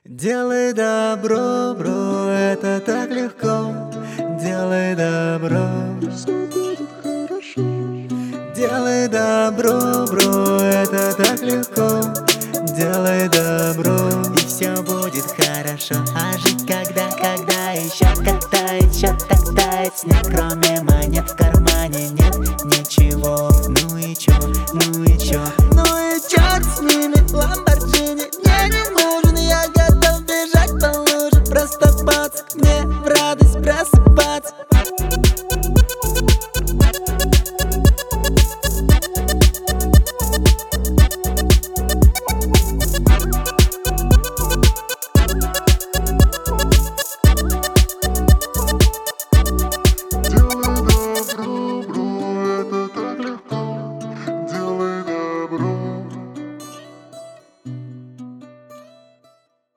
Делай добро, бро, это так легко. Делай добро. Все будет хорошо. Делай добро, бро, это так легко. Делай добро, и все будет хорошо.